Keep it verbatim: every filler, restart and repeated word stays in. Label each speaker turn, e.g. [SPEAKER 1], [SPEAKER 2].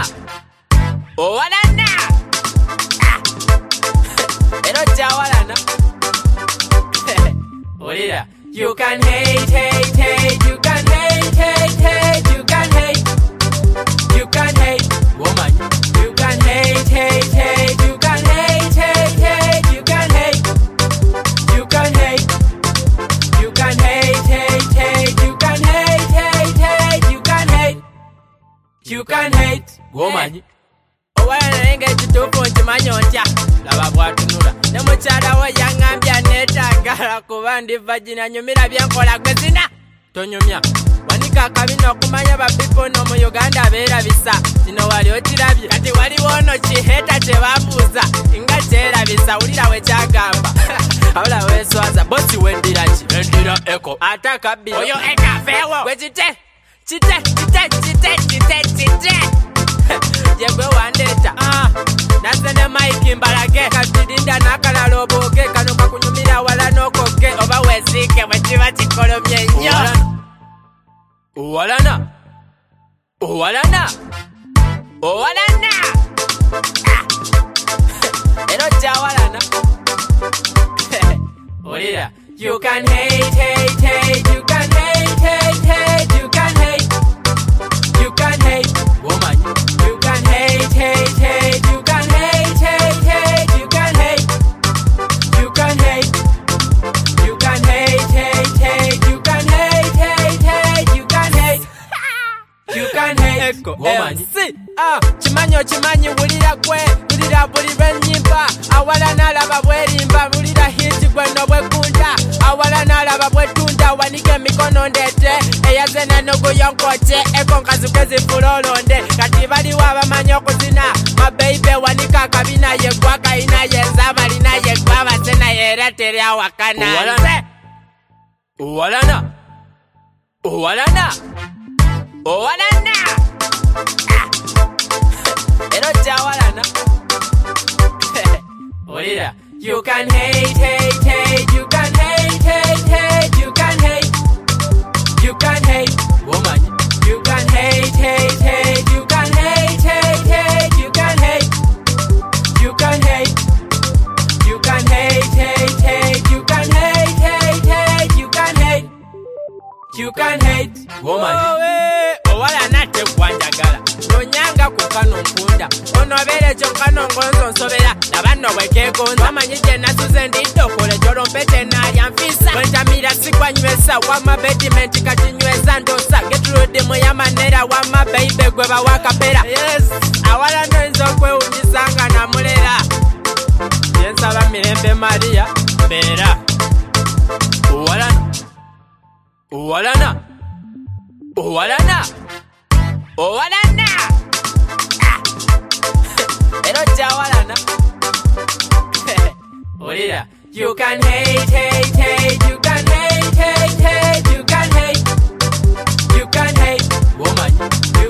[SPEAKER 1] owalana ero jawalana olira. You can hate, hate, hate, you can hate, hate, hate, you can hate, you can hate, woman. You can hate, hate, hate, you can hate, hate, hate, you can hate, you can hate, you can hate, hate, hate, you can hate, hate, hate, you can hate, you can hate, woman. Owalana nenga ekituufu nkimanyi otya laba bw'atunula ne mukyala we yaŋŋambya neetaagala kuba ndi vagina nyumira byenkola gwe zina tonyumya wanika akabina okumanya bapipo no mu Uganda beerabisa kino wali okirabye kati waliwo ono kiheeta kye baabuuza nga kyerabisa wulira we kyagamba awula weeswaza bosi wendira ki endira eko ate akabbiro oyo ekafeewo gwe kite kite kite kite kite kite yegwe wandeeta nase ne Mike mbalage katirinda nakalala obooge kano kakunyumira wala n'okoge oba weesiike bwe kiba kikolomye nnyo. Owalana owalana owalana ero jawalana olira. You can hate, hate, hate, you can hate, hate, hate, you can hate, you can hate, woman. You can hate, hate, hate, you can hate, hate, hate, you can hate, you can hate, you can hate, hate, hate, you can hate, hate, hate, you can hate, you can hate, woman. See, ah, chimanyo chimanyi wulira kwe, wulira buli lwennyimba, awalana alaba bwerimba, wulira hiti gwe no bwekunda, awalana alaba bwetunda, wanike emikono ndeete, eyazena n'oguyonkote, eko nkazuke zifulolonde, kati baliwo abamanyi okuzina, mabeibe wanika akabina yegwa kayina yenzaba lina yegwa abasena yera teri awakana. Owalana owalana owalana owalana ero jawalana olira. You can hate, hate, hate, you can hate, hate, hate, you can hate, you can hate, woman. You can hate, hate, hate, you can hate, hate, hate, you can hate, you can hate, you can hate, hate, hate, you can hate, hate, hate, you can hate, you can hate, woman. Owalana tekwanjagala nonyanga kukano mpunda onobere kyonkano ngonzo nsobera nabano bwekegonza amanyi gye nasuze nditokole kyolompete nalya nfisa wentamira sikwanywesa wama bedimenti katinyweza ndosa getulodimu yamanera wama beibe gwe bawakapera. Yes, awalana nzo okwewunyisanga namulera yensaba mirembe Maria mbeera. Owalana owalana owalana owalana ero jawalana olira. You can hate, hate, hate, you can hate, hate, hate, you can hate, you can hate, woman.